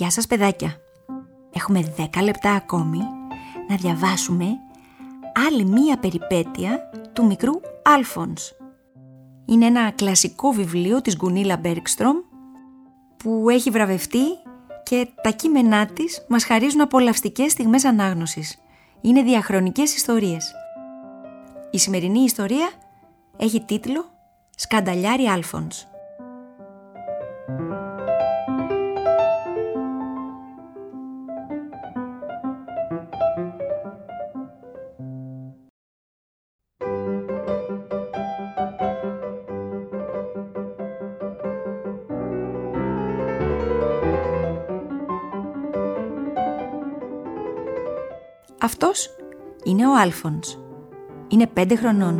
Γεια σας παιδάκια. Έχουμε 10 λεπτά ακόμη να διαβάσουμε άλλη μία περιπέτεια του μικρού Άλφονς. Είναι ένα κλασικό βιβλίο της Γκουνίλα Μπέργκστρομ που έχει βραβευτεί και τα κείμενά της μας χαρίζουν απολαυστικές στιγμές ανάγνωσης. Είναι διαχρονικές ιστορίες. Η σημερινή ιστορία έχει τίτλο «Σκανταλιάρη Άλφονς». Αυτός είναι ο Άλφονς. Είναι 5 χρονών.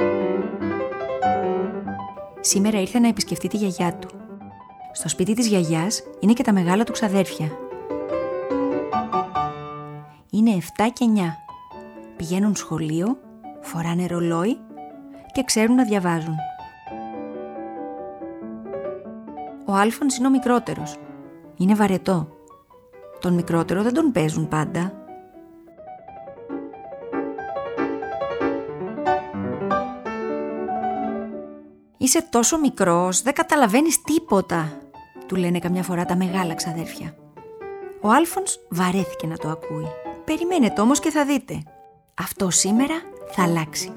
Σήμερα ήρθε να επισκεφτεί τη γιαγιά του. Στο σπίτι της γιαγιάς είναι και τα μεγάλα του ξαδέρφια. Είναι 7 και 9. Πηγαίνουν σχολείο, φοράνε ρολόι και ξέρουν να διαβάζουν. Ο Άλφονς είναι ο μικρότερος. Είναι βαρετό. Τον μικρότερο δεν τον παίζουν πάντα. «Είσαι τόσο μικρός, δεν καταλαβαίνεις τίποτα», του λένε καμιά φορά τα μεγάλα ξαδέρφια. Ο Άλφονς βαρέθηκε να το ακούει. «Περιμένετε όμως και θα δείτε. Αυτό σήμερα θα αλλάξει».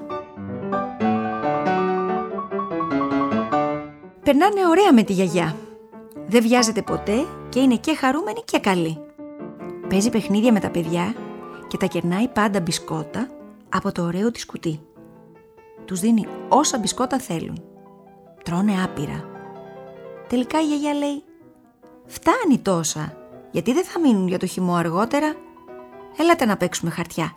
Περνάνε ωραία με τη γιαγιά. Δεν βιάζεται ποτέ και είναι και χαρούμενη και καλή. Παίζει παιχνίδια με τα παιδιά και τα κερνάει πάντα μπισκότα από το ωραίο της κουτί. Τους δίνει όσα μπισκότα θέλουν. Τρώνε άπειρα. Τελικά η γιαγιά λέει: «Φτάνει τόσα, γιατί δεν θα μείνουν για το χυμό αργότερα. Έλατε να παίξουμε χαρτιά».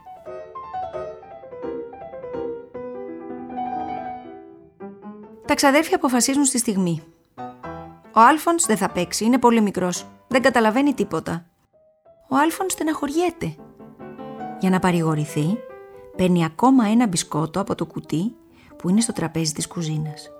Τα ξαδέρφια αποφασίζουν στη στιγμή. Ο Άλφονς δεν θα παίξει, είναι πολύ μικρός, δεν καταλαβαίνει τίποτα. Ο Άλφονς στεναχωριέται. Για να παρηγορηθεί, παίρνει ακόμα ένα μπισκότο από το κουτί που είναι στο τραπέζι της κουζίνας.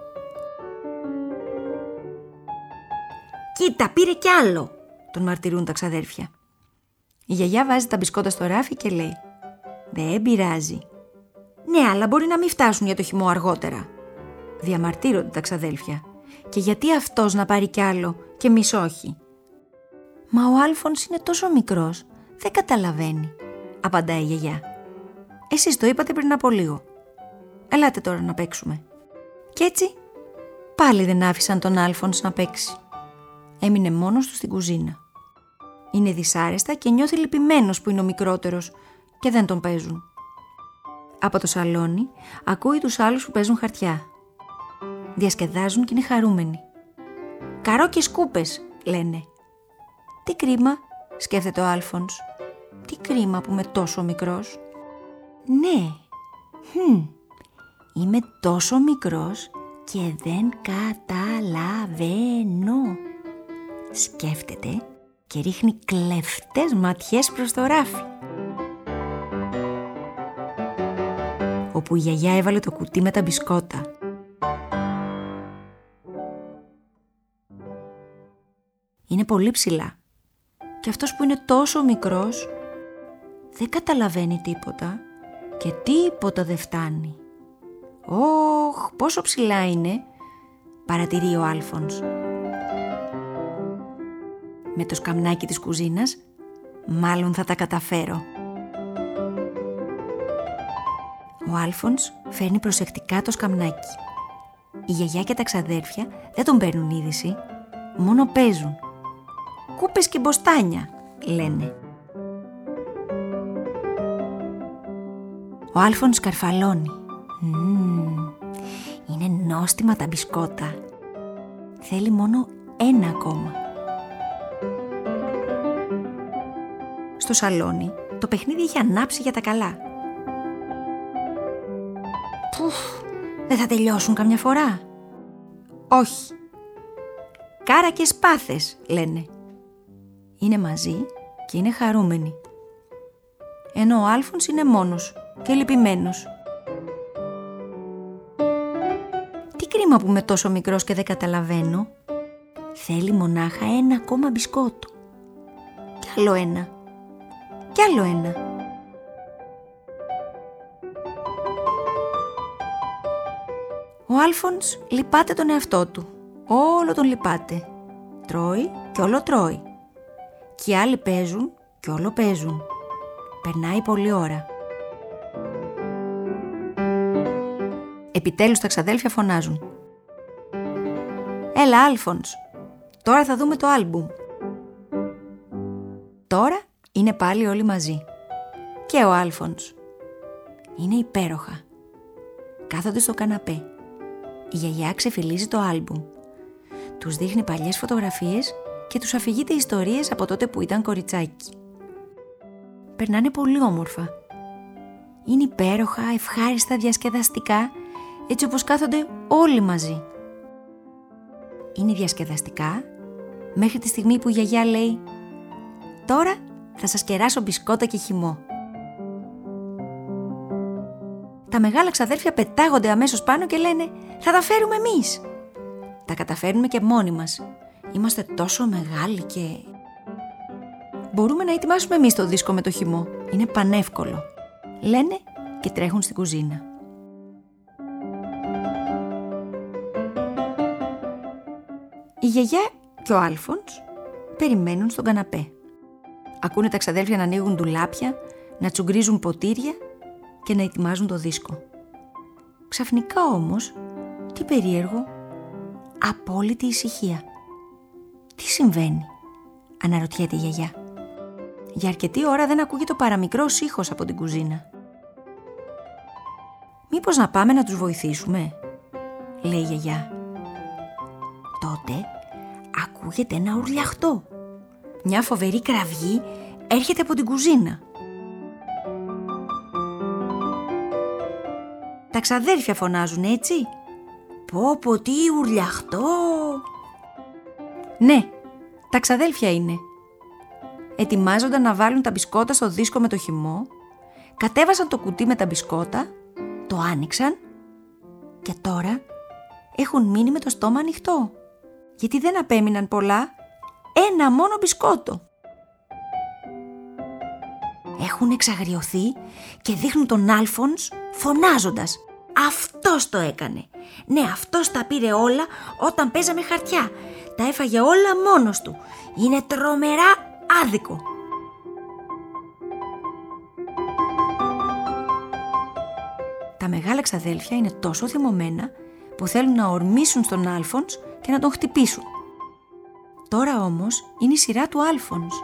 «Κοίτα, πήρε κι άλλο», τον μαρτυρούν τα ξαδέρφια. Η γιαγιά βάζει τα μπισκότα στο ράφι και λέει: «Δεν πειράζει». «Ναι, αλλά μπορεί να μην φτάσουν για το χυμό αργότερα», διαμαρτύρονται τα ξαδέλφια. «Και γιατί αυτός να πάρει κι άλλο και εμείς όχι?» «Μα ο Άλφονς είναι τόσο μικρός, δεν καταλαβαίνει», απαντάει η γιαγιά. «Εσείς το είπατε πριν από λίγο. Ελάτε τώρα να παίξουμε». Κι έτσι πάλι δεν άφησαν τον Άλφονς να παίξει. Έμεινε μόνος του στην κουζίνα. Είναι δυσάρεστα και νιώθει λυπημένος που είναι ο μικρότερος και δεν τον παίζουν. Από το σαλόνι ακούει τους άλλους που παίζουν χαρτιά. Διασκεδάζουν και είναι χαρούμενοι. «Καρό και σκούπες», λένε. «Τι κρίμα», σκέφτεται ο Άλφονς. «Τι κρίμα που είμαι τόσο μικρός». «Ναι, είμαι τόσο μικρός και δεν καταλαβαίνω», σκέφτεται και ρίχνει κλεφτές ματιές προς το ράφι, όπου η γιαγιά έβαλε το κουτί με τα μπισκότα. Είναι πολύ ψηλά και αυτός που είναι τόσο μικρός δεν καταλαβαίνει τίποτα και τίποτα δεν φτάνει. «Ωχ, πόσο ψηλά είναι», παρατηρεί ο Άλφονς. «Με το σκαμνάκι της κουζίνας μάλλον θα τα καταφέρω». Ο Άλφονς φέρνει προσεκτικά το σκαμνάκι. Η γιαγιά και τα ξαδέρφια δεν τον παίρνουν είδηση, μόνο παίζουν. «Κούπες και μποστάνια», λένε. Ο Άλφονς καρφαλώνει. Είναι νόστιμα τα μπισκότα. Θέλει μόνο ένα ακόμα. Στο σαλόνι το παιχνίδι έχει ανάψει για τα καλά. Δεν θα τελειώσουν καμιά φορά? Όχι. «Κάρα και σπάθες», λένε. Είναι μαζί και είναι χαρούμενοι. Ενώ ο Άλφονς είναι μόνος και λυπημένος. «Τι κρίμα που είμαι τόσο μικρός και δεν καταλαβαίνω». Θέλει μονάχα ένα ακόμα μπισκότο. άλλο ένα και άλλο ένα. Ο Άλφονς λυπάται τον εαυτό του. Όλο τον λυπάται. Τρώει και όλο τρώει. Και οι άλλοι παίζουν και όλο παίζουν. Περνάει πολλή ώρα. Επιτέλους τα ξαδέλφια φωνάζουν. Έλα Άλφονς, τώρα θα δούμε το άλμπουμ. Τώρα είναι πάλι όλοι μαζί. Και ο Άλφονς. Είναι υπέροχα. Κάθονται στο καναπέ. Η γιαγιά ξεφυλίζει το άλμπουμ. Τους δείχνει παλιές φωτογραφίες και τους αφηγείται ιστορίες από τότε που ήταν κοριτσάκι. Περνάνε πολύ όμορφα. Είναι υπέροχα, ευχάριστα, διασκεδαστικά, έτσι όπως κάθονται όλοι μαζί. Είναι διασκεδαστικά μέχρι τη στιγμή που η γιαγιά λέει «Τώρα θα σας κεράσω μπισκότα και χυμό». Τα μεγάλα ξαδέρφια πετάγονται αμέσως πάνω και λένε «Θα τα φέρουμε εμείς». Τα καταφέρνουμε και μόνοι μας. Είμαστε τόσο μεγάλοι και... Μπορούμε να ετοιμάσουμε εμείς το δίσκο με το χυμό. Είναι πανεύκολο. Λένε και τρέχουν στην κουζίνα. Η γιαγιά και ο Άλφονς περιμένουν στον καναπέ. Ακούνε τα ξαδέλφια να ανοίγουν ντουλάπια, να τσουγκρίζουν ποτήρια και να ετοιμάζουν το δίσκο. Ξαφνικά όμως, τι περίεργο, απόλυτη ησυχία. Τι συμβαίνει, αναρωτιέται η γιαγιά. Για αρκετή ώρα δεν ακούγεται το παραμικρός ήχος από την κουζίνα. «Μήπως να πάμε να τους βοηθήσουμε», λέει η γιαγιά. Τότε ακούγεται ένα ουρλιαχτό. Μια φοβερή κραυγή έρχεται από την κουζίνα. Τα ξαδέρφια φωνάζουν, έτσι. «Πω, τι ουρλιαχτό!» Ναι, τα ξαδέλφια είναι. Ετοιμάζονταν να βάλουν τα μπισκότα στο δίσκο με το χυμό, κατέβασαν το κουτί με τα μπισκότα, το άνοιξαν και τώρα έχουν μείνει με το στόμα ανοιχτό, γιατί δεν απέμειναν πολλά, ένα μόνο μπισκότο. Έχουν εξαγριωθεί και δείχνουν τον Άλφονς φωνάζοντας «Αυτός το έκανε! Ναι, αυτός τα πήρε όλα όταν παίζαμε χαρτιά. Τα έφαγε όλα μόνος του. Είναι τρομερά άδικο!» Τα μεγάλα ξαδέλφια είναι τόσο θυμωμένα που θέλουν να ορμήσουν στον Άλφονς και να τον χτυπήσουν. Τώρα όμως είναι η σειρά του Άλφονς.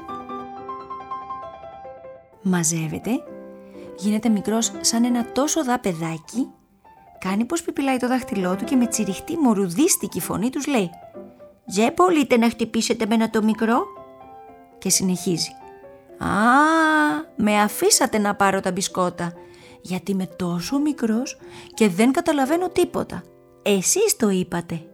Μαζεύεται, γίνεται μικρός σαν ένα τόσο δα παιδάκι, κάνει πως πιπιλάει το δάχτυλό του και με τσιριχτή μορουδίστικη φωνή τους λέει «Δεν μπορείτε να χτυπήσετε με ένα το μικρό?» Και συνεχίζει «Α, με αφήσατε να πάρω τα μπισκότα, γιατί είμαι τόσο μικρός και δεν καταλαβαίνω τίποτα. Εσείς το είπατε».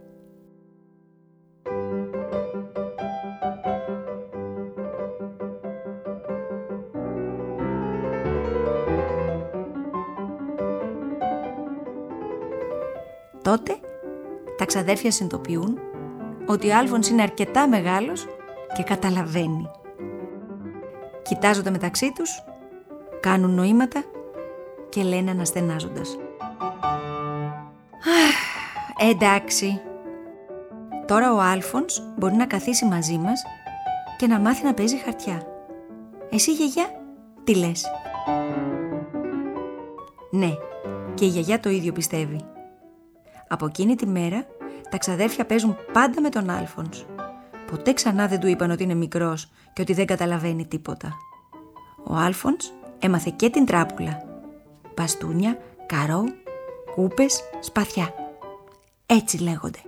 Τότε τα ξαδέρφια συνειδητοποιούν ότι ο Άλφονς είναι αρκετά μεγάλος και καταλαβαίνει. Κοιτάζονται μεταξύ τους, κάνουν νοήματα και λένε αναστενάζοντας «Εντάξει, τώρα ο Άλφονς μπορεί να καθίσει μαζί μας και να μάθει να παίζει χαρτιά. Εσύ γιαγιά, τι λες?» Ναι, και η γιαγιά το ίδιο πιστεύει. Από εκείνη τη μέρα τα ξαδέρφια παίζουν πάντα με τον Άλφονς. Ποτέ ξανά δεν του είπαν ότι είναι μικρός και ότι δεν καταλαβαίνει τίποτα. Ο Άλφονς έμαθε και την τράπουλα. Μπαστούνια, καρό, κούπες, σπαθιά. Έτσι λέγονται.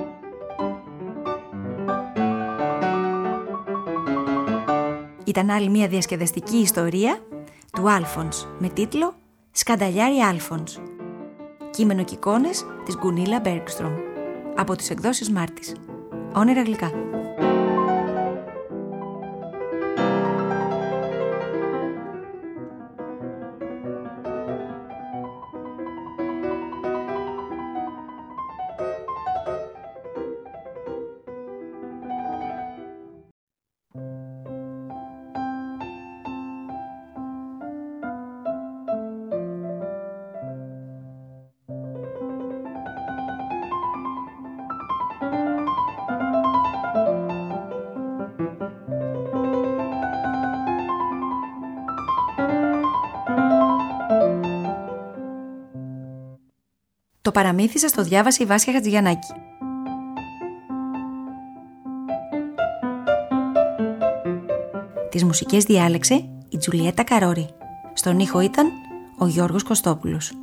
Ήταν άλλη μια διασκεδαστική ιστορία του Άλφονς με τίτλο «Σκανταλιάρη Άλφονς». Κείμενο και εικόνες της Γκουνίλα Μπέργκστρομ από τις εκδόσεις Μάρτης. Όνειρα γλυκά. Το παραμύθι σας το διάβασε η Βάσια Χατζηγιαννάκη. Τις μουσικές διάλεξε η Τζουλιέτα Καρόρη. Στον ήχο ήταν ο Γιώργος Κωστόπουλος.